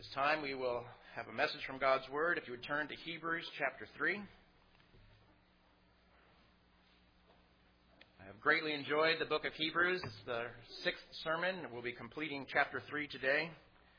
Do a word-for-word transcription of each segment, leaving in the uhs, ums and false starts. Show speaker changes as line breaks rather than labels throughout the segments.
This time we will have a message from God's Word. If you would turn to Hebrews chapter three. I have greatly enjoyed the book of Hebrews. It's the sixth sermon. We'll be completing chapter three today.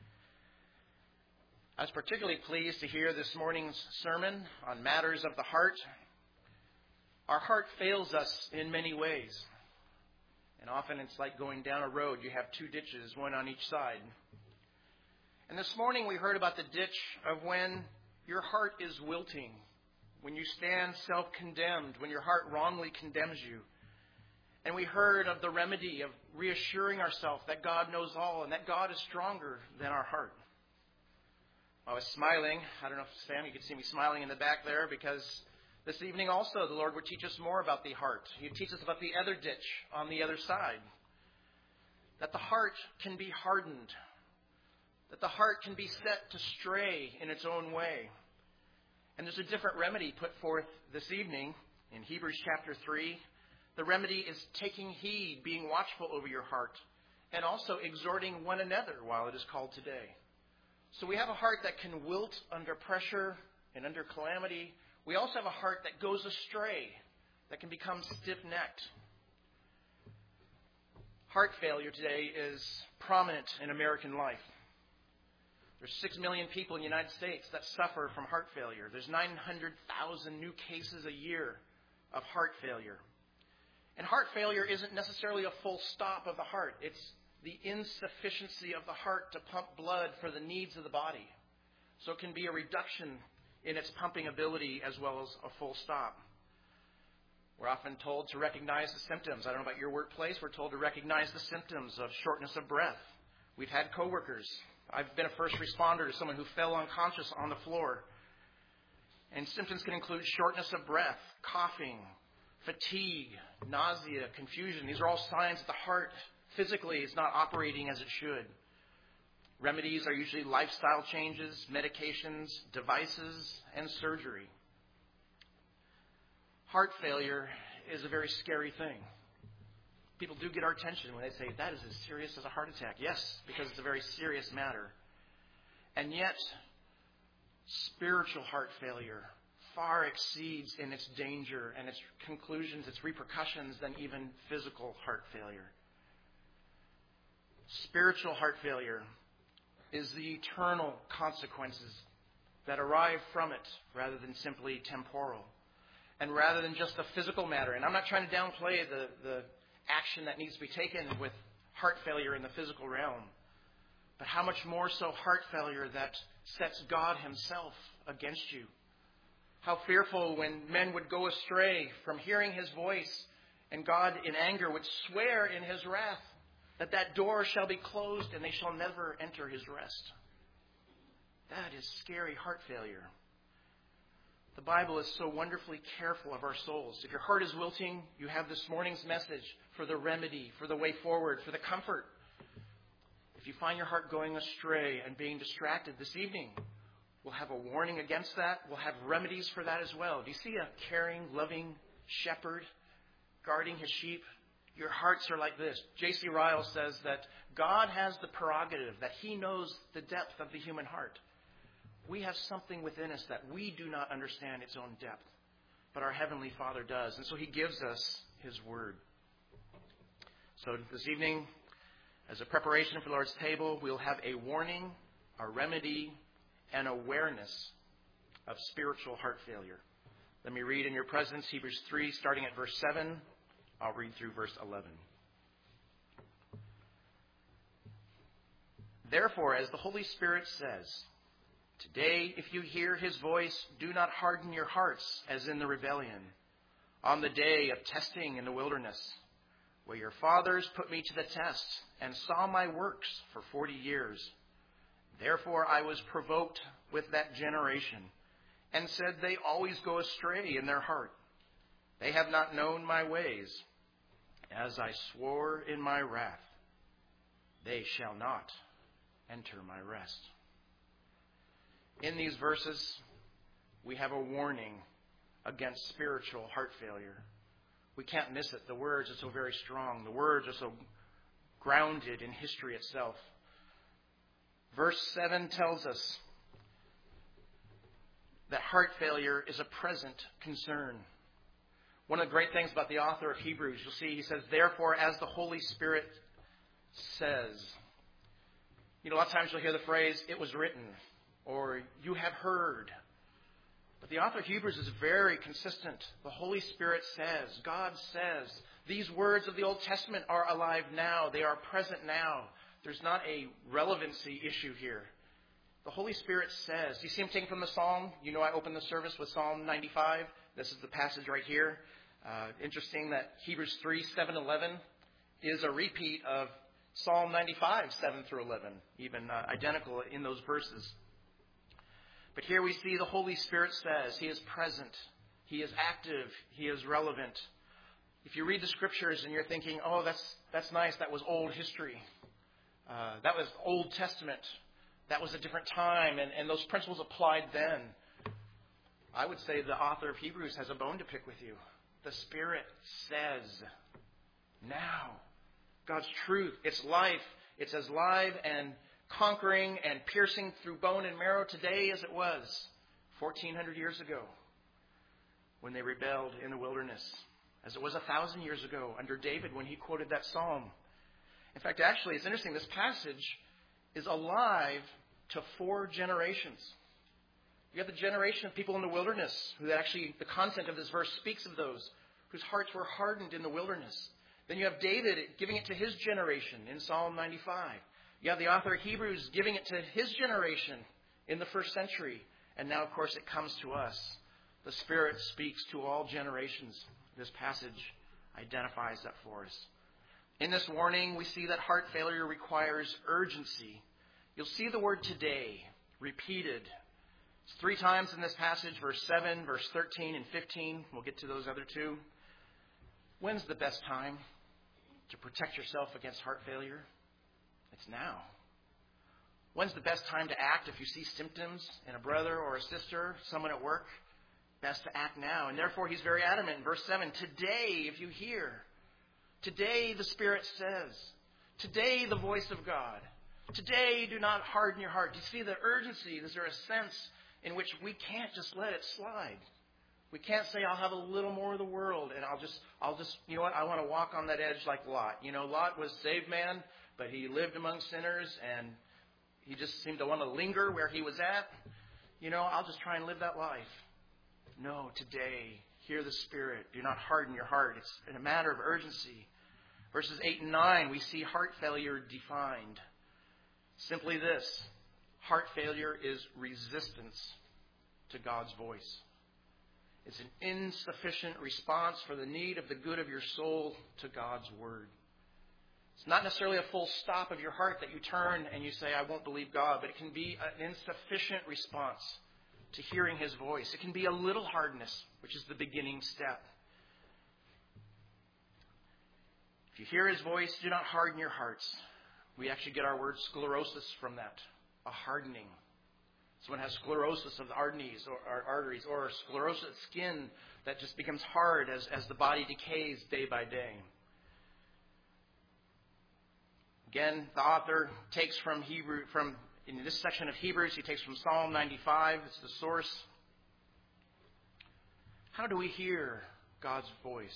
I was particularly pleased to hear this morning's sermon on matters of the heart. Our heart fails us in many ways. And often it's like going down a road. You have two ditches, one on each side. And this morning we heard about the ditch of when your heart is wilting, when you stand self-condemned, when your heart wrongly condemns you. And we heard of the remedy of reassuring ourselves that God knows all and that God is stronger than our heart. I was smiling. I don't know if, Sam, you could see me smiling in the back there, because this evening also the Lord would teach us more about the heart. He'd teach us about the other ditch on the other side. That the heart can be hardened. That the heart can be set to stray in its own way. And there's a different remedy put forth this evening in Hebrews chapter three. The remedy is taking heed, being watchful over your heart, and also exhorting one another while it is called today. So we have a heart that can wilt under pressure and under calamity. We also have a heart that goes astray, that can become stiff-necked. Heart failure today is prominent in American life. There's six million people in the United States that suffer from heart failure. There's nine hundred thousand new cases a year of heart failure. And heart failure isn't necessarily a full stop of the heart. It's the insufficiency of the heart to pump blood for the needs of the body. So it can be a reduction in its pumping ability as well as a full stop. We're often told to recognize the symptoms. I don't know about your workplace. We're told to recognize the symptoms of shortness of breath. We've had coworkers. I've been a first responder to someone who fell unconscious on the floor. And symptoms can include shortness of breath, coughing, fatigue, nausea, confusion. These are all signs that the heart physically is not operating as it should. Remedies are usually lifestyle changes, medications, devices, and surgery. Heart failure is a very scary thing. People do get our attention when they say, that is as serious as a heart attack. Yes, because it's a very serious matter. And yet, spiritual heart failure far exceeds in its danger and its conclusions, its repercussions, than even physical heart failure. Spiritual heart failure is the eternal consequences that arrive from it rather than simply temporal. And rather than just a physical matter. And I'm not trying to downplay the, the action that needs to be taken with heart failure in the physical realm. But how much more so heart failure that sets God himself against you. How fearful when men would go astray from hearing his voice, and God in anger would swear in his wrath that that door shall be closed and they shall never enter his rest. That is scary heart failure. The Bible is so wonderfully careful of our souls. If your heart is wilting, you have this morning's message for the remedy, for the way forward, for the comfort. If you find your heart going astray and being distracted this evening, we'll have a warning against that. We'll have remedies for that as well. Do you see a caring, loving shepherd guarding his sheep? Your hearts are like this. J C Ryle says that God has the prerogative that he knows the depth of the human heart. We have something within us that we do not understand its own depth, but our Heavenly Father does. And so he gives us his word. So this evening, as a preparation for the Lord's table, we'll have a warning, a remedy, and awareness of spiritual heart failure. Let me read in your presence Hebrews three, starting at verse seven. I'll read through verse eleven. Therefore, as the Holy Spirit says, today, if you hear his voice, do not harden your hearts as in the rebellion, on the day of testing in the wilderness, where your fathers put me to the test and saw my works for forty years. Therefore I was provoked with that generation, and said, they always go astray in their heart. They have not known my ways. As I swore in my wrath, they shall not enter my rest. In these verses, we have a warning against spiritual heart failure. We can't miss it. The words are so very strong. The words are so grounded in history itself. Verse seven tells us that heart failure is a present concern. One of the great things about the author of Hebrews, you'll see he says, therefore, as the Holy Spirit says. You know, a lot of times you'll hear the phrase, it was written, or you have heard. But the author of Hebrews is very consistent. The Holy Spirit says, God says, these words of the Old Testament are alive now. They are present now. There's not a relevancy issue here. The Holy Spirit says. Do you see him taken from the Psalm? You know I opened the service with Psalm ninety-five. This is the passage right here. Uh, interesting that Hebrews three, seven, eleven is a repeat of Psalm ninety-five, seven through eleven, even uh, identical in those verses. But here we see the Holy Spirit says he is present, he is active, he is relevant. If you read the Scriptures and you're thinking, oh, that's that's nice, that was old history, uh, that was Old Testament, that was a different time, and, and those principles applied then, I would say the author of Hebrews has a bone to pick with you. The Spirit says, now. God's truth, it's life, it's as live and conquering and piercing through bone and marrow today as it was fourteen hundred years ago when they rebelled in the wilderness, as it was a thousand years ago under David when he quoted that psalm. In fact, actually, it's interesting, this passage is alive to four generations. You have the generation of people in the wilderness, who actually, the content of this verse speaks of those whose hearts were hardened in the wilderness. Then you have David giving it to his generation in Psalm ninety-five. You have the author of Hebrews giving it to his generation in the first century. And now, of course, it comes to us. The Spirit speaks to all generations. This passage identifies that for us. In this warning, we see that heart failure requires urgency. You'll see the word today repeated. It's three times in this passage, verse seven, verse thirteen, and fifteen. We'll get to those other two. When's the best time to protect yourself against heart failure? It's now. When's the best time to act if you see symptoms in a brother or a sister, someone at work? Best to act now. And therefore, he's very adamant in verse seven. Today, if you hear, today the Spirit says, today the voice of God, today do not harden your heart. Do you see the urgency? Is there a sense in which we can't just let it slide? We can't say, I'll have a little more of the world, and I'll just, I'll just, you know what, I want to walk on that edge like Lot. You know, Lot was a saved man, but he lived among sinners, and he just seemed to want to linger where he was at. You know, I'll just try and live that life. No, today, hear the Spirit. Do not harden your heart. It's a matter of urgency. Verses eight and nine, we see heart failure defined. Simply this: heart failure is resistance to God's voice. It's an insufficient response for the need of the good of your soul to God's Word. It's not necessarily a full stop of your heart that you turn and you say, I won't believe God, but it can be an insufficient response to hearing His voice. It can be a little hardness, which is the beginning step. If you hear His voice, do not harden your hearts. We actually get our word sclerosis from that, a hardening. Someone has sclerosis of the arteries or, or arteries, or sclerosis of skin that just becomes hard as, as the body decays day by day. Again, the author takes from Hebrew, from in this section of Hebrews, he takes from Psalm ninety-five. It's the source. How do we hear God's voice?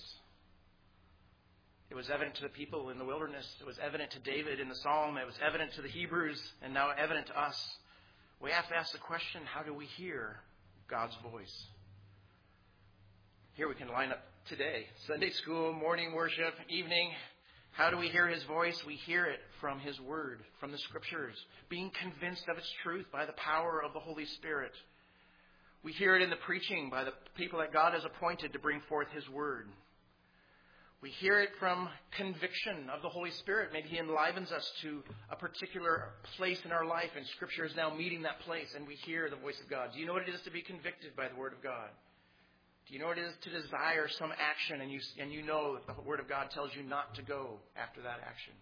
It was evident to the people in the wilderness. It was evident to David in the Psalm. It was evident to the Hebrews, and now evident to us. We have to ask the question, how do we hear God's voice? Here we can line up today. Sunday school, morning worship, evening. How do we hear His voice? We hear it from His Word, from the Scriptures, being convinced of its truth by the power of the Holy Spirit. We hear it in the preaching by the people that God has appointed to bring forth His Word. We hear it from conviction of the Holy Spirit. Maybe He enlivens us to a particular place in our life, and Scripture is now meeting that place, and we hear the voice of God. Do you know what it is to be convicted by the Word of God? Do you know what it is to desire some action, and you and you know that the Word of God tells you not to go after that action?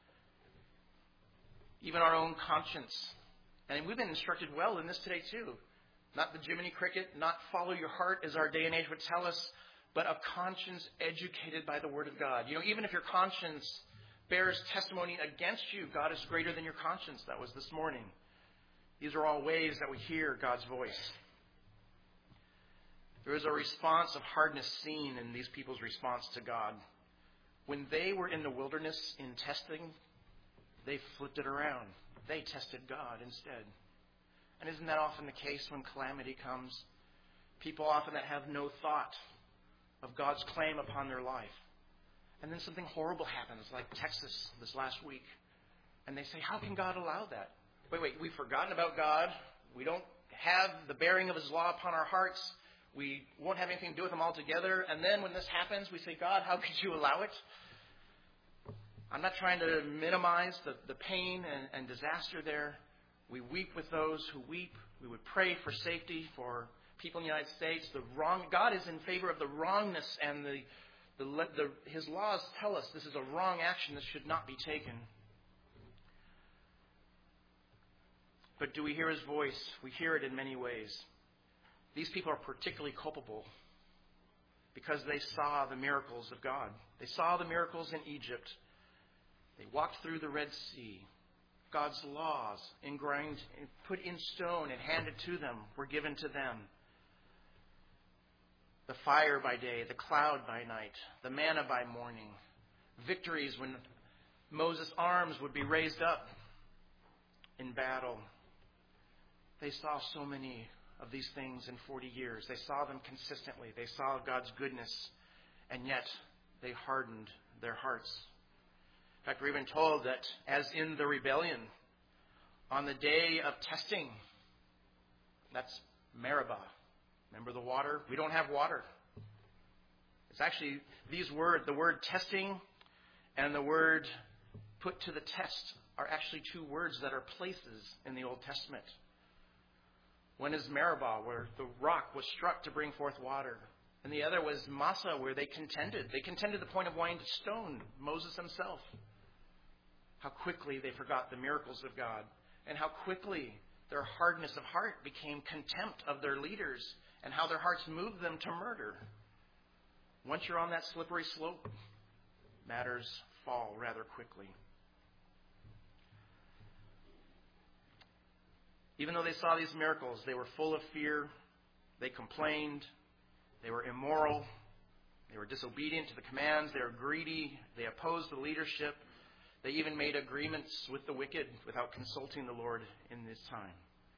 Even our own conscience. And we've been instructed well in this today too. Not the Jiminy Cricket, not follow your heart as our day and age would tell us, but a conscience educated by the Word of God. You know, even if your conscience bears testimony against you. God is greater than your conscience. That was this morning. These are all ways that we hear God's voice. There is a response of hardness seen in these people's response to God. When they were in the wilderness in testing, they flipped it around. They tested God instead. And isn't that often the case when calamity comes? People often that have no thought of God's claim upon their life. And then something horrible happens, like Texas this last week. And they say, how can God allow that? Wait, wait, we've forgotten about God. We don't have the bearing of His law upon our hearts. We won't have anything to do with Him altogether. And then when this happens, we say, God, how could you allow it? I'm not trying to minimize the, the pain and, and disaster there. We weep with those who weep. We would pray for safety for people in the United States. The wrong God is in favor of the wrongness, and the, the, the His laws tell us this is a wrong action. This should not be taken. But do we hear His voice? We hear it in many ways. These people are particularly culpable because they saw the miracles of God. They saw the miracles in Egypt. They walked through the Red Sea. God's laws, ingrained, put in stone and handed to them, were given to them. The fire by day, the cloud by night, the manna by morning. Victories when Moses' arms would be raised up in battle. They saw so many of these things in forty years. They saw them consistently. They saw God's goodness, and yet they hardened their hearts. In fact, we're even told that as in the rebellion, on the day of testing, that's Meribah. Remember the water? We don't have water. It's actually these words, the word testing and the word put to the test are actually two words that are places in the Old Testament. One is Meribah, where the rock was struck to bring forth water. And the other was Massah, where they contended. They contended to the point of wanting to stone Moses himself. How quickly they forgot the miracles of God. And how quickly their hardness of heart became contempt of their leaders. And how their hearts moved them to murder. Once you're on that slippery slope, matters fall rather quickly. Even though they saw these miracles, they were full of fear. They complained. They were immoral. They were disobedient to the commands. They were greedy. They opposed the leadership. They even made agreements with the wicked without consulting the Lord in this time.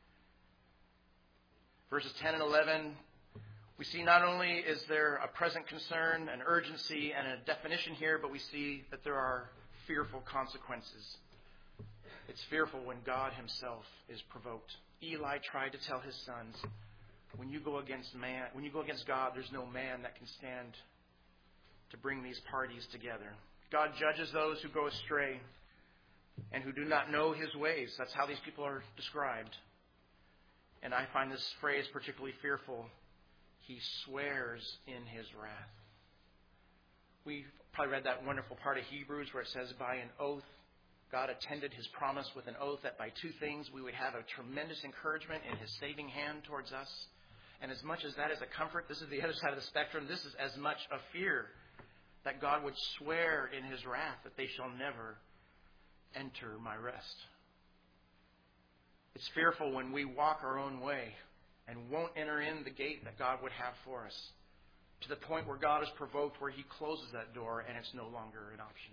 Verses ten and eleven, we see not only is there a present concern, an urgency, and a definition here, but we see that there are fearful consequences. It's fearful when God Himself is provoked. Eli tried to tell his sons, when you go against man, when you go against God, there's no man that can stand to bring these parties together. God judges those who go astray and who do not know His ways. That's how these people are described. And I find this phrase particularly fearful. He swears in His wrath. We probably read that wonderful part of Hebrews where it says, by an oath, God attended His promise with an oath that by two things we would have a tremendous encouragement in His saving hand towards us. And as much as that is a comfort, this is the other side of the spectrum. This is as much a fear that God would swear in His wrath that they shall never enter my rest. It's fearful when we walk our own way and won't enter in the gate that God would have for us, to the point where God is provoked, where He closes that door and it's no longer an option.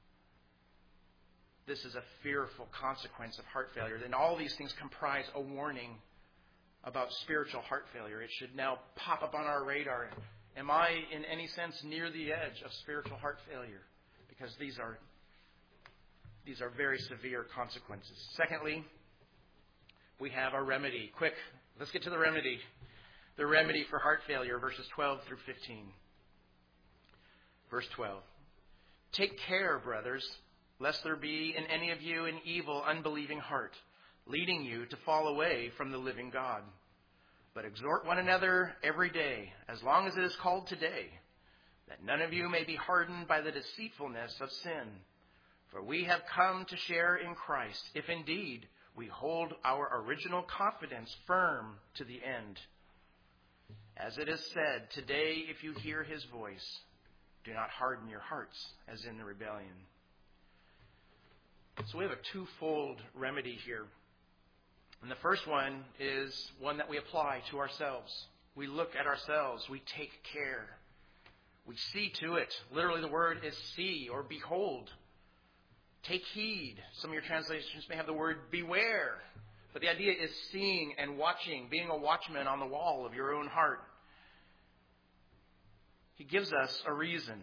This is a fearful consequence of heart failure. And all these things comprise a warning about spiritual heart failure. It should now pop up on our radar. Am I in any sense near the edge of spiritual heart failure? Because these are these are very severe consequences. Secondly, we have a remedy. Quick, let's get to the remedy. The remedy for heart failure, verses twelve through fifteen. Verse twelve. Take care, brothers, lest there be in any of you an evil, unbelieving heart, leading you to fall away from the living God. But exhort one another every day, as long as it is called today, that none of you may be hardened by the deceitfulness of sin. For we have come to share in Christ, if indeed we hold our original confidence firm to the end. As it is said, today if you hear His voice, do not harden your hearts as in the rebellion. So we have a twofold remedy here. And the first one is one that we apply to ourselves. We look at ourselves. We take care. We see to it. Literally the word is see or behold. Take heed. Some of your translations may have the word beware. But the idea is seeing and watching, being a watchman on the wall of your own heart. He gives us a reason.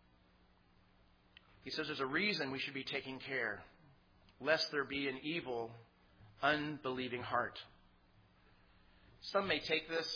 He says there's a reason we should be taking care, lest there be an evil, unbelieving heart. Some may take this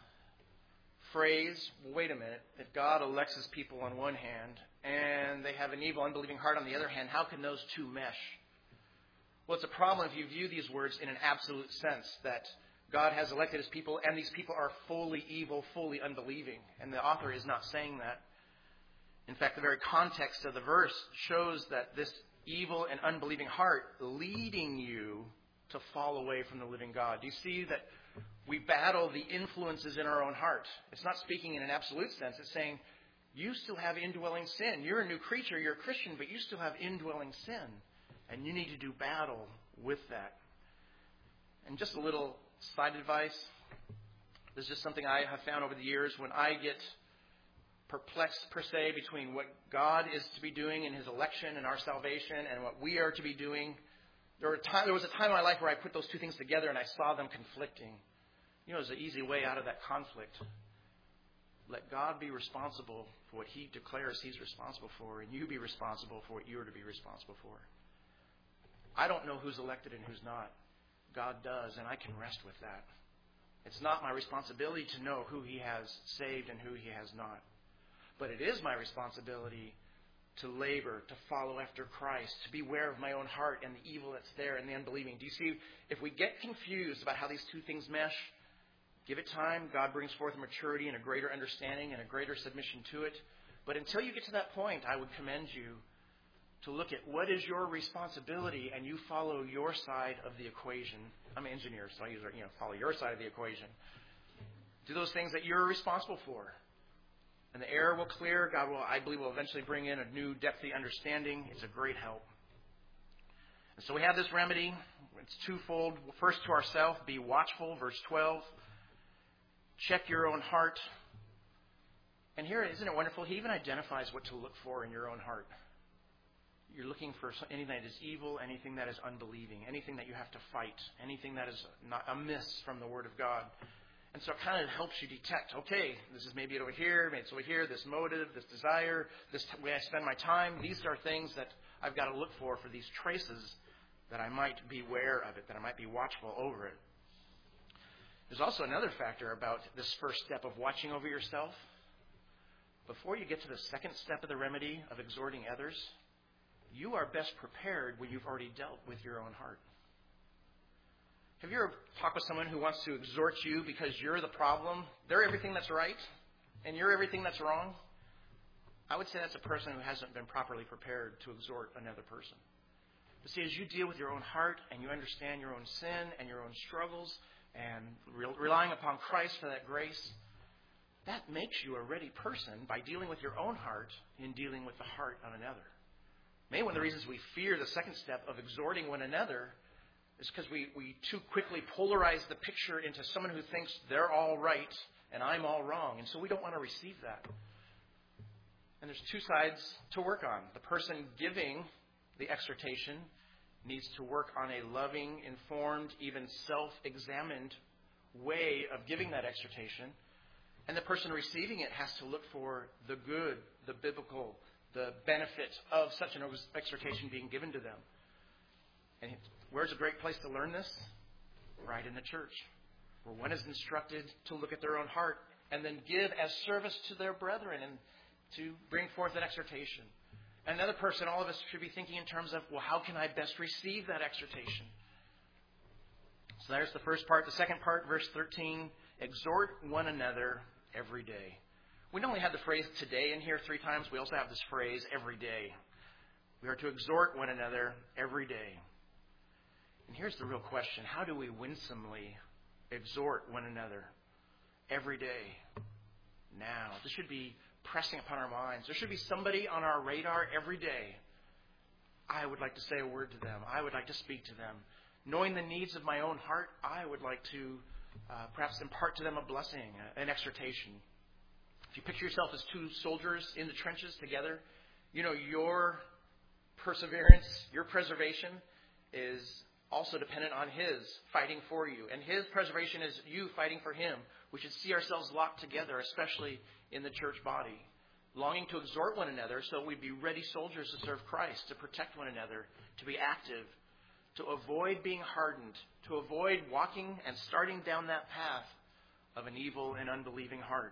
phrase, wait a minute, if God elects his people on one hand and they have an evil, unbelieving heart on the other hand, how can those two mesh? Well, it's a problem if you view these words in an absolute sense, that God has elected his people and these people are fully evil, fully unbelieving. And the author is not saying that. In fact, the very context of the verse shows that this evil and unbelieving heart leading you to fall away from the living God. Do you see that we battle the influences in our own heart? It's not speaking in an absolute sense. It's saying you still have indwelling sin. You're a new creature. You're a Christian, but you still have indwelling sin. And you need to do battle with that. And just a little side advice. This is just something I have found over the years. When I get perplexed, per se, between what God is to be doing in his election and our salvation and what we are to be doing, there, were time, there was a time in my life where I put those two things together and I saw them conflicting. You know, there's an easy way out of that conflict. Let God be responsible for what he declares he's responsible for, and you be responsible for what you are to be responsible for. I don't know who's elected and who's not. God does, and I can rest with that. It's not my responsibility to know who he has saved and who he has not. But it is my responsibility to labor, to follow after Christ, to beware of my own heart and the evil that's there and the unbelieving. Do you see, if we get confused about how these two things mesh, give it time. God brings forth a maturity and a greater understanding and a greater submission to it. But until you get to that point, I would commend you to look at what is your responsibility and you follow your side of the equation. I'm an engineer, so I use, you know, follow your side of the equation. Do those things that you're responsible for. And the error will clear. God will, I believe, will eventually bring in a new depthy understanding. It's a great help. And so we have this remedy. It's twofold. First to ourselves, be watchful, verse twelve. Check your own heart. And here, isn't it wonderful? He even identifies what to look for in your own heart. You're looking for anything that is evil, anything that is unbelieving, anything that you have to fight, anything that is not amiss from the Word of God. And so it kind of helps you detect, okay, this is maybe it over here, maybe it's over here, this motive, this desire, this way I spend my time. These are things that I've got to look for, for these traces, that I might beware of it, that I might be watchful over it. There's also another factor about this first step of watching over yourself. Before you get to the second step of the remedy of exhorting others, you are best prepared when you've already dealt with your own heart. Have you ever talked with someone who wants to exhort you because you're the problem? They're everything that's right, and you're everything that's wrong? I would say that's a person who hasn't been properly prepared to exhort another person. But see, as you deal with your own heart and you understand your own sin and your own struggles and re- relying upon Christ for that grace, that makes you a ready person by dealing with your own heart in dealing with the heart of another. Maybe one of the reasons we fear the second step of exhorting one another is because we, we too quickly polarize the picture into someone who thinks they're all right and I'm all wrong. And so we don't want to receive that. And there's two sides to work on. The person giving the exhortation needs to work on a loving, informed, even self-examined way of giving that exhortation. And the person receiving it has to look for the good, the biblical, the benefit of such an exhortation being given to them. And where's a great place to learn this? Right in the church, where one is instructed to look at their own heart and then give as service to their brethren and to bring forth an exhortation. Another person, all of us should be thinking in terms of, well, how can I best receive that exhortation? So there's the first part. The second part, verse thirteen, exhort one another every day. We not only have the phrase today in here three times, we also have this phrase every day. We are to exhort one another every day. And here's the real question. How do we winsomely exhort one another every day? Now, this should be pressing upon our minds. There should be somebody on our radar every day I would like to say a word to them. I would like to speak to them. Knowing the needs of my own heart, I would like to uh, perhaps impart to them a blessing, an exhortation. If you picture yourself as two soldiers in the trenches together, you know, your perseverance, your preservation is also dependent on His fighting for you. And His preservation is you fighting for Him. We should see ourselves locked together, especially in the church body, longing to exhort one another so we'd be ready soldiers to serve Christ, to protect one another, to be active, to avoid being hardened, to avoid walking and starting down that path of an evil and unbelieving heart.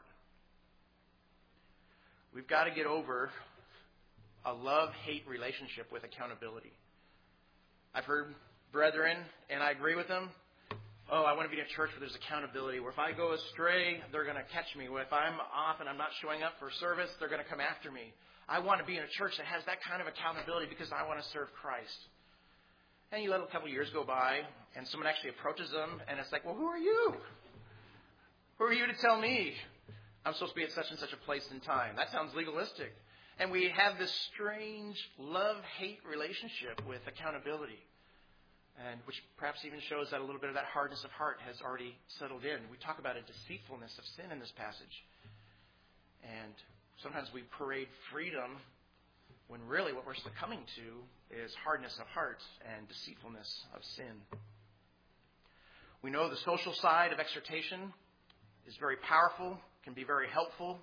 We've got to get over a love-hate relationship with accountability. I've heard brethren, and I agree with them, oh, I want to be in a church where there's accountability, where if I go astray, they're going to catch me. Where if I'm off and I'm not showing up for service, they're going to come after me. I want to be in a church that has that kind of accountability because I want to serve Christ. And you let a couple years go by, and someone actually approaches them, and it's like, well, who are you? Who are you to tell me I'm supposed to be at such and such a place and time? That sounds legalistic. And we have this strange love-hate relationship with accountability, and which perhaps even shows that a little bit of that hardness of heart has already settled in. We talk about a deceitfulness of sin in this passage. And sometimes we parade freedom when really what we're succumbing to is hardness of heart and deceitfulness of sin. We know the social side of exhortation is very powerful, can be very helpful.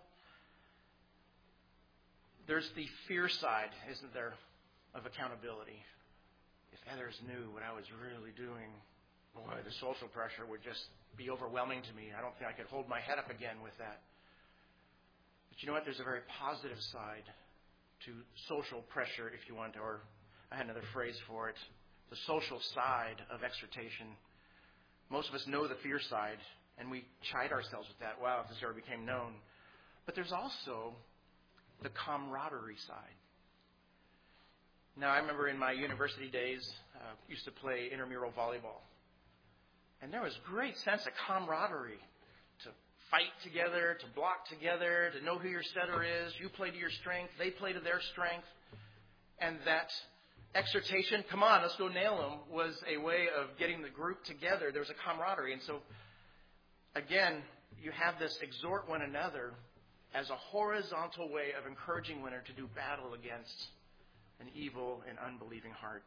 There's the fear side, isn't there, of accountability. If others knew what I was really doing, boy, the social pressure would just be overwhelming to me. I don't think I could hold my head up again with that. But you know what? There's a very positive side to social pressure, if you want, or I had another phrase for it, the social side of exhortation. Most of us know the fear side, and we chide ourselves with that. Wow, if this ever became known. But there's also the camaraderie side. Now, I remember in my university days, uh, used to play intramural volleyball. And there was great sense of camaraderie, to fight together, to block together, to know who your setter is. You play to your strength, they play to their strength. And that exhortation, come on, let's go nail them, was a way of getting the group together. There was a camaraderie. And so, again, you have this exhort one another as a horizontal way of encouraging one another to do battle against an evil and unbelieving heart.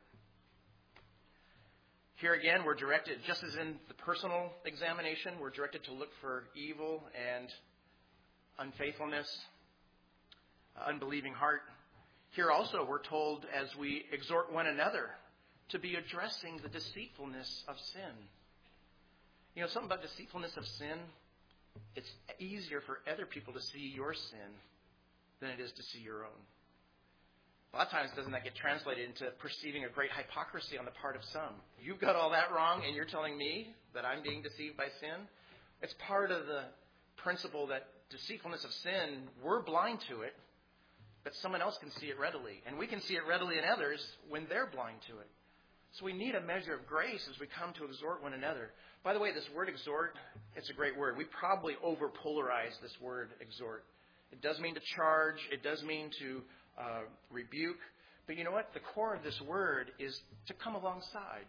Here again, we're directed, just as in the personal examination, we're directed to look for evil and unfaithfulness, unbelieving heart. Here also, we're told as we exhort one another to be addressing the deceitfulness of sin. You know, something about deceitfulness of sin, it's easier for other people to see your sin than it is to see your own. A lot of times, doesn't that get translated into perceiving a great hypocrisy on the part of some? You've got all that wrong, and you're telling me that I'm being deceived by sin? It's part of the principle that deceitfulness of sin, we're blind to it, but someone else can see it readily. And we can see it readily in others when they're blind to it. So we need a measure of grace as we come to exhort one another. By the way, this word exhort, it's a great word. We probably over-polarize this word exhort. It does mean to charge. It does mean to Uh, rebuke. But you know what? The core of this word is to come alongside.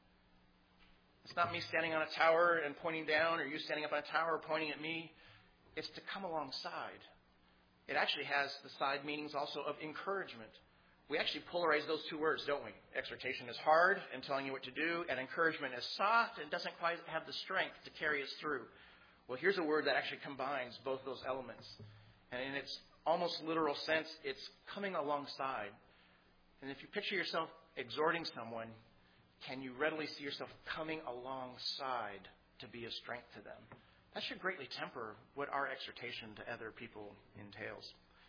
It's not me standing on a tower and pointing down, or you standing up on a tower pointing at me. It's to come alongside. It actually has the side meanings also of encouragement. We actually polarize those two words, don't we? Exhortation is hard and telling you what to do, and encouragement is soft and doesn't quite have the strength to carry us through. Well, here's a word that actually combines both those elements. And in its almost literal sense, it's coming alongside. And if you picture yourself exhorting someone, can you readily see yourself coming alongside to be a strength to them? That should greatly temper what our exhortation to other people entails.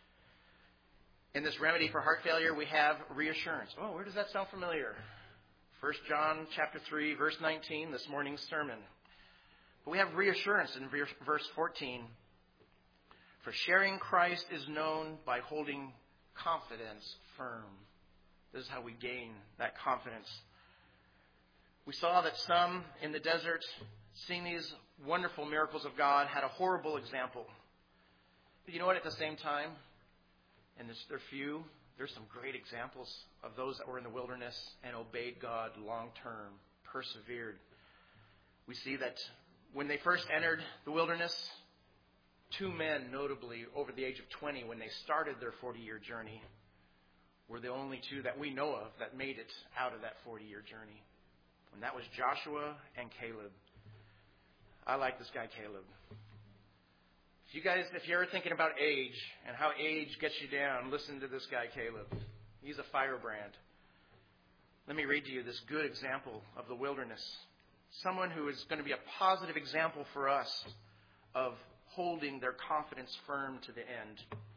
In this remedy for heart failure, we have reassurance. Oh, where does that sound familiar? First John chapter three, verse nineteen, this morning's sermon. But we have reassurance in verse fourteen. For sharing Christ is known by holding confidence firm. This is how we gain that confidence. We saw that some in the desert, seeing these wonderful miracles of God, had a horrible example. But you know what? At the same time, and they're few, there's some great examples of those that were in the wilderness and obeyed God long term, persevered. We see that when they first entered the wilderness, two men, notably over the age of twenty, when they started their forty-year journey, were the only two that we know of that made it out of that forty-year journey. And that was Joshua and Caleb. I like this guy, Caleb. If you guys, if you're ever thinking about age and how age gets you down, listen to this guy, Caleb. He's a firebrand. Let me read to you this good example of the wilderness. Someone who is going to be a positive example for us of holding their confidence firm to the end.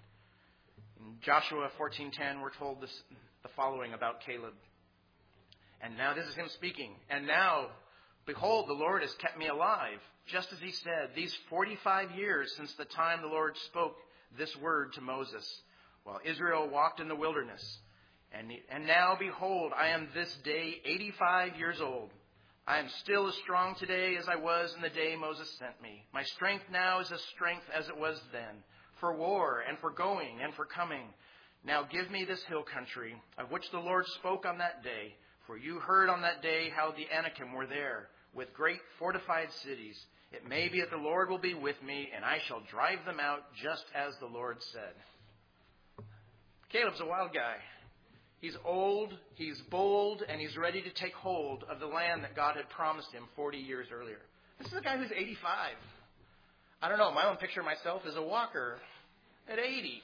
In Joshua fourteen ten, we're told this, the following about Caleb. And now, this is him speaking. And now, behold, the Lord has kept me alive, just as he said, these forty-five years since the time the Lord spoke this word to Moses, while Israel walked in the wilderness. And, and now, behold, I am this day eighty-five years old. I am still as strong today as I was in the day Moses sent me. My strength now is as strength as it was then, for war and for going and for coming. Now give me this hill country, of which the Lord spoke on that day. For you heard on that day how the Anakim were there, with great fortified cities. It may be that the Lord will be with me, and I shall drive them out, just as the Lord said. Caleb's a wild guy. He's old, he's bold, and he's ready to take hold of the land that God had promised him forty years earlier. This is a guy who's eighty-five. I don't know, my own picture of myself is a walker at eighty.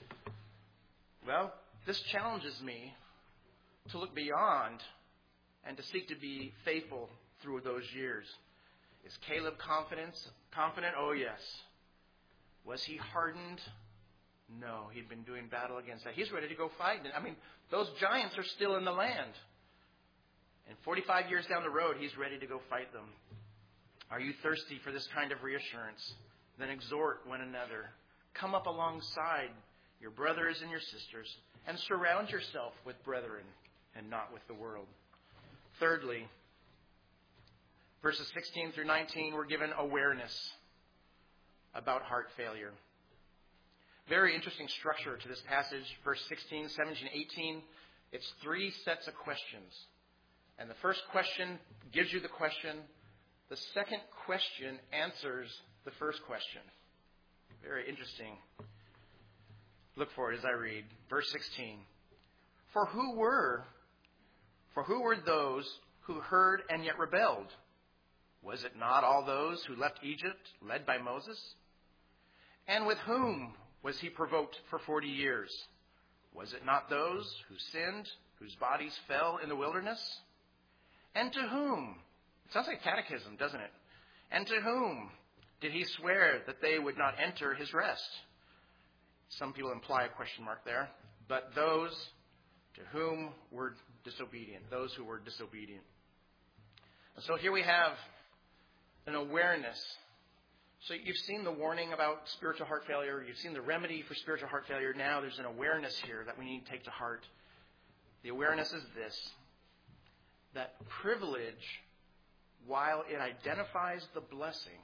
Well, this challenges me to look beyond and to seek to be faithful through those years. Is Caleb confident? Confident? Oh, yes. Was he hardened? No, he'd been doing battle against that. He's ready to go fight. I mean, those giants are still in the land. And forty-five years down the road, he's ready to go fight them. Are you thirsty for this kind of reassurance? Then exhort one another. Come up alongside your brothers and your sisters and surround yourself with brethren and not with the world. Thirdly, verses sixteen through nineteen, we're given awareness about heart failure. Very interesting structure to this passage. Verse sixteen, seventeen, eighteen. It's three sets of questions. And the first question gives you the question. The second question answers the first question. Very interesting. Look for it as I read. Verse sixteen. For who were, for who were those who heard and yet rebelled? Was it not all those who left Egypt, led by Moses? And with whom was he provoked for forty years? Was it not those who sinned, whose bodies fell in the wilderness? And to whom? It sounds like catechism, doesn't it? And to whom did he swear that they would not enter his rest? Some people imply a question mark there. But those to whom were disobedient, those who were disobedient. And so here we have an awareness. So you've seen the warning about spiritual heart failure. You've seen the remedy for spiritual heart failure. Now there's an awareness here that we need to take to heart. The awareness is this, that privilege, while it identifies the blessing,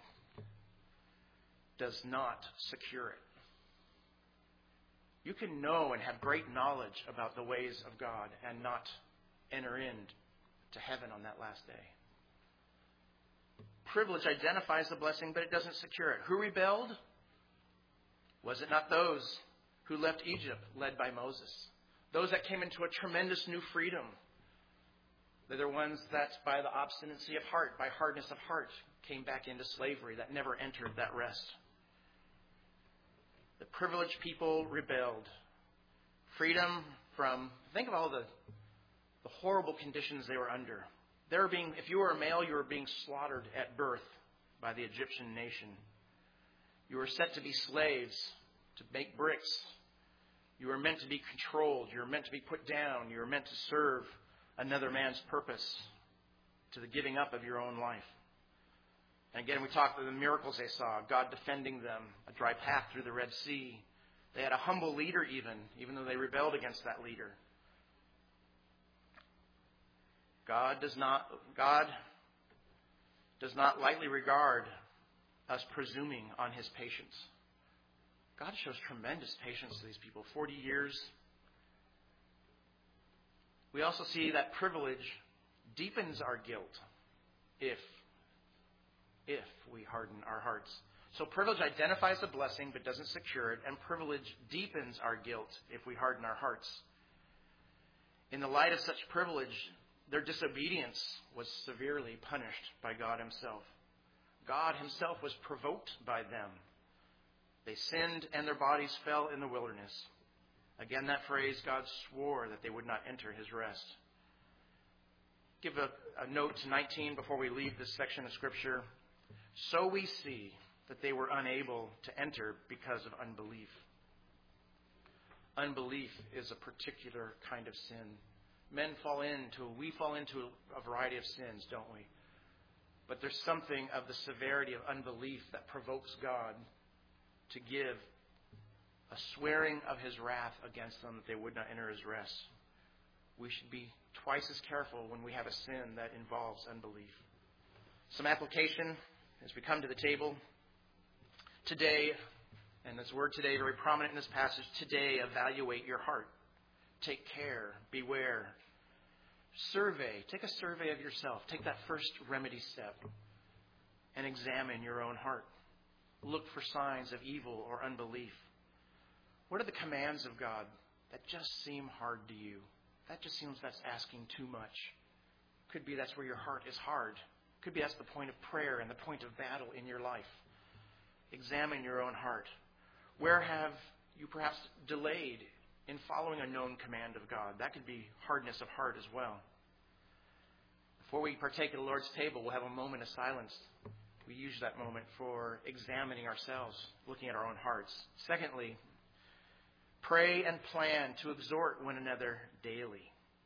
does not secure it. You can know and have great knowledge about the ways of God and not enter into heaven on that last day. Privilege identifies the blessing, but it doesn't secure it. Who rebelled? Was it not those who left Egypt, led by Moses? Those that came into a tremendous new freedom. They're the ones that, by the obstinacy of heart, by hardness of heart, came back into slavery, that never entered that rest. The privileged people rebelled. Freedom from, think of all the, the horrible conditions they were under. They were being, if you were a male, you were being slaughtered at birth by the Egyptian nation. You were set to be slaves, to make bricks. You were meant to be controlled. You were meant to be put down. You were meant to serve another man's purpose, to the giving up of your own life. And again, we talked about the miracles they saw, God defending them, a dry path through the Red Sea. They had a humble leader even, even though they rebelled against that leader. God does not, God does not lightly regard us presuming on his patience. God shows tremendous patience to these people. Forty years, We also see that privilege deepens our guilt if, if we harden our hearts. So privilege identifies the blessing but doesn't secure it, and privilege deepens our guilt if we harden our hearts. In the light of such privilege, their disobedience was severely punished by God himself. God himself was provoked by them. They sinned and their bodies fell in the wilderness. Again, that phrase, God swore that they would not enter his rest. Give a, a note to nineteen before we leave this section of Scripture. So we see that they were unable to enter because of unbelief. Unbelief is a particular kind of sin. Men fall into, we fall into a variety of sins, don't we? But there's something of the severity of unbelief that provokes God to give a swearing of his wrath against them that they would not enter his rest. We should be twice as careful when we have a sin that involves unbelief. Some application as we come to the table. Today, and this word today very prominent in this passage, today evaluate your heart. Take care, beware. Survey, take a survey of yourself. Take that first remedy step and examine your own heart. Look for signs of evil or unbelief. What are the commands of God that just seem hard to you? That just seems that's asking too much. Could be that's where your heart is hard. Could be that's the point of prayer and the point of battle in your life. Examine your own heart. Where have you perhaps delayed in following a known command of God? That could be hardness of heart as well. Before we partake of the Lord's table, we'll have a moment of silence. We use that moment for examining ourselves, looking at our own hearts. Secondly, pray and plan to exhort one another daily.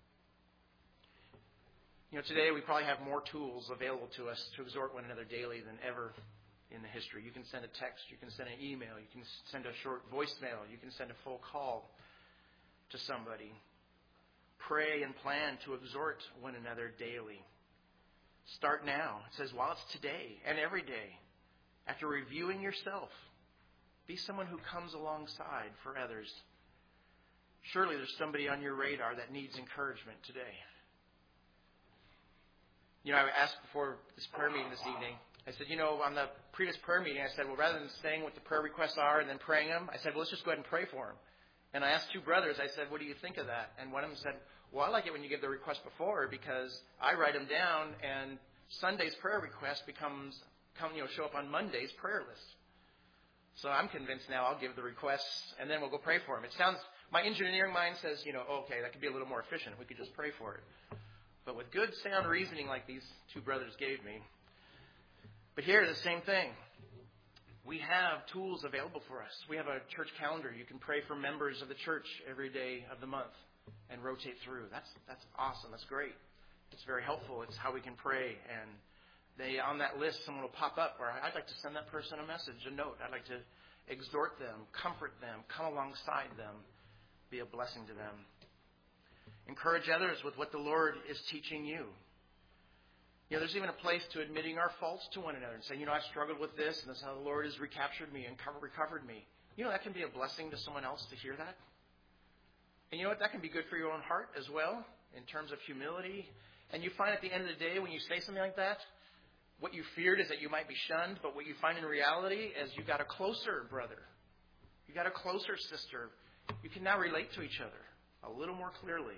You know, today we probably have more tools available to us to exhort one another daily than ever in the history. You can send a text, you can send an email, you can send a short voicemail, you can send a full call to somebody. Pray and plan to exhort one another daily. Start now. It says while it's today and every day. After reviewing yourself, be someone who comes alongside for others. Surely there's somebody on your radar that needs encouragement today. You know, I asked before this prayer meeting this evening, I said, you know, on the previous prayer meeting, I said, well, rather than saying what the prayer requests are and then praying them, I said, well, let's just go ahead and pray for them. And I asked two brothers, I said, what do you think of that? And one of them said, well, I like it when you give the request before because I write them down and Sunday's prayer request becomes, come, you know, show up on Monday's prayer list. So I'm convinced now I'll give the requests and then we'll go pray for them. It sounds, my engineering mind says, you know, okay, that could be a little more efficient. We could just pray for it. But with good sound reasoning like these two brothers gave me. But here, the same thing. We have tools available for us. We have a church calendar. You can pray for members of the church every day of the month and rotate through. That's that's awesome. That's great. It's very helpful. It's how we can pray. And they on that list, someone will pop up where I'd like to send that person a message, a note. I'd like to exhort them, comfort them, come alongside them, be a blessing to them. Encourage others with what the Lord is teaching you. You know, there's even a place to admitting our faults to one another and saying, you know, I struggled with this, and this is how the Lord has recaptured me and recovered me. You know, that can be a blessing to someone else to hear that. And you know what? That can be good for your own heart as well, in terms of humility. And you find at the end of the day, when you say something like that, what you feared is that you might be shunned, but what you find in reality is you got a closer brother. You got a closer sister. You can now relate to each other a little more clearly.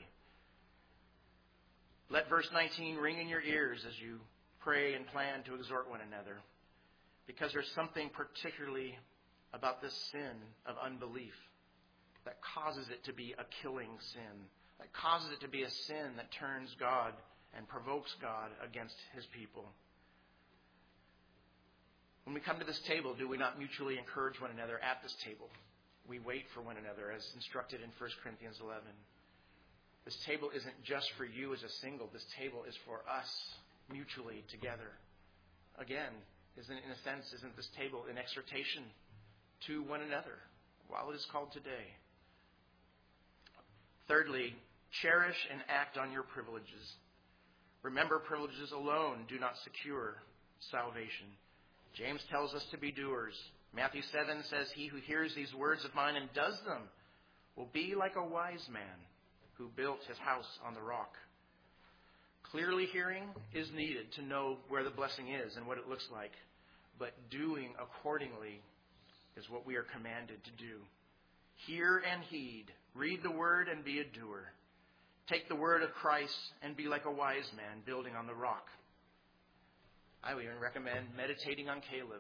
Let verse nineteen ring in your ears as you pray and plan to exhort one another. Because there's something particularly about this sin of unbelief that causes it to be a killing sin. That causes it to be a sin that turns God and provokes God against his people. When we come to this table, do we not mutually encourage one another at this table? We wait for one another as instructed in First Corinthians eleven. This table isn't just for you as a single. This table is for us mutually together. Again, isn't in a sense, isn't this table an exhortation to one another while it is called today? Thirdly, cherish and act on your privileges. Remember, privileges alone do not secure salvation. James tells us to be doers. Matthew seven says, he who hears these words of mine and does them will be like a wise man who built his house on the rock. Clearly hearing is needed to know where the blessing is and what it looks like. But doing accordingly is what we are commanded to do. Hear and heed. Read the word and be a doer. Take the word of Christ and be like a wise man building on the rock. I would even recommend meditating on Caleb.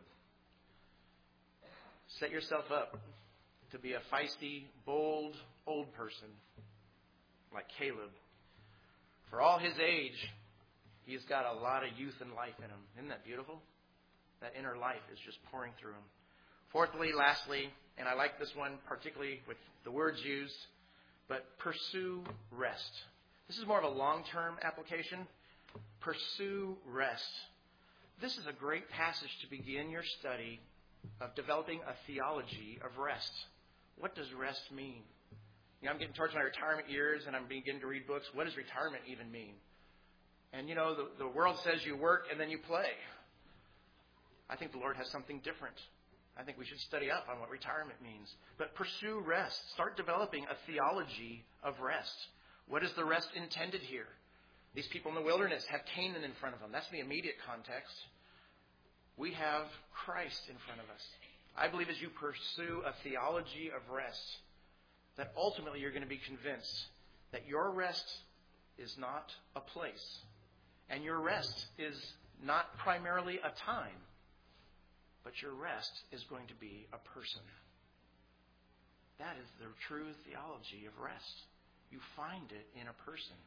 Set yourself up to be a feisty, bold, old person like Caleb. For all his age, he's got a lot of youth and life in him. Isn't that beautiful? That inner life is just pouring through him. Fourthly, lastly, and I like this one particularly with the words used, but pursue rest. This is more of a long-term application. Pursue rest. This is a great passage to begin your study of developing a theology of rest. What does rest mean? You know, I'm getting towards my retirement years and I'm beginning to read books. What does retirement even mean? And, you know, the, the world says you work and then you play. I think the Lord has something different. I think we should study up on what retirement means. But pursue rest. Start developing a theology of rest. What is the rest intended here? These people in the wilderness have Canaan in front of them. That's the immediate context. We have Christ in front of us. I believe as you pursue a theology of rest, that ultimately you're going to be convinced that your rest is not a place. And your rest is not primarily a time. But your rest is going to be a person. That is the true theology of rest. You find it in a person.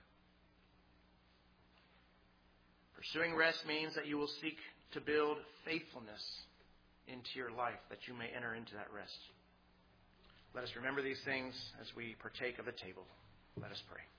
Pursuing rest means that you will seek to build faithfulness into your life, that you may enter into that rest. Let us remember these things as we partake of the table. Let us pray.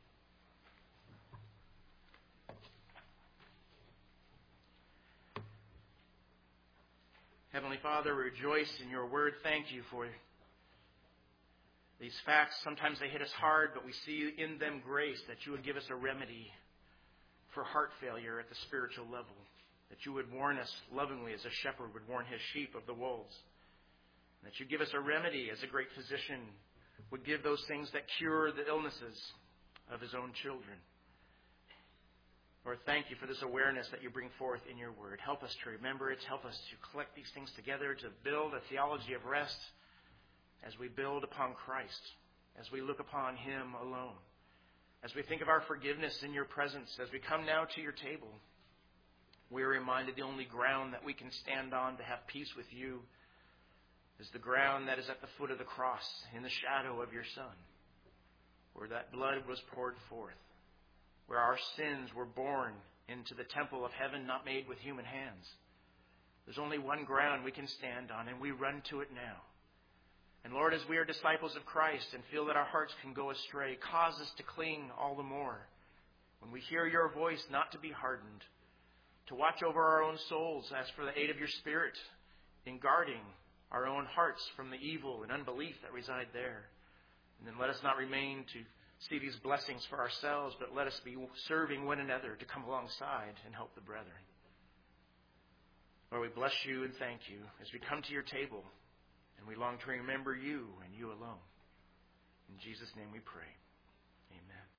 Heavenly Father, rejoice in your word. Thank you for these facts. Sometimes they hit us hard, but we see in them grace that you would give us a remedy for heart failure at the spiritual level. That you would warn us lovingly as a shepherd would warn his sheep of the wolves. And that you give us a remedy as a great physician would give those things that cure the illnesses of his own children. Lord, thank you for this awareness that you bring forth in your word. Help us to remember it. Help us to collect these things together to build a theology of rest as we build upon Christ, as we look upon him alone, as we think of our forgiveness in your presence, as we come now to your table. We are reminded the only ground that we can stand on to have peace with you is the ground that is at the foot of the cross in the shadow of your Son, where that blood was poured forth, where our sins were borne into the temple of heaven not made with human hands. There's only one ground we can stand on, and we run to it now. And Lord, as we are disciples of Christ and feel that our hearts can go astray, cause us to cling all the more. When we hear your voice, not to be hardened, to watch over our own souls, ask for the aid of your Spirit in guarding our own hearts from the evil and unbelief that reside there. And then let us not remain to see these blessings for ourselves, but let us be serving one another to come alongside and help the brethren. Lord, we bless you and thank you as we come to your table, and we long to remember you and you alone. In Jesus' name we pray. Amen.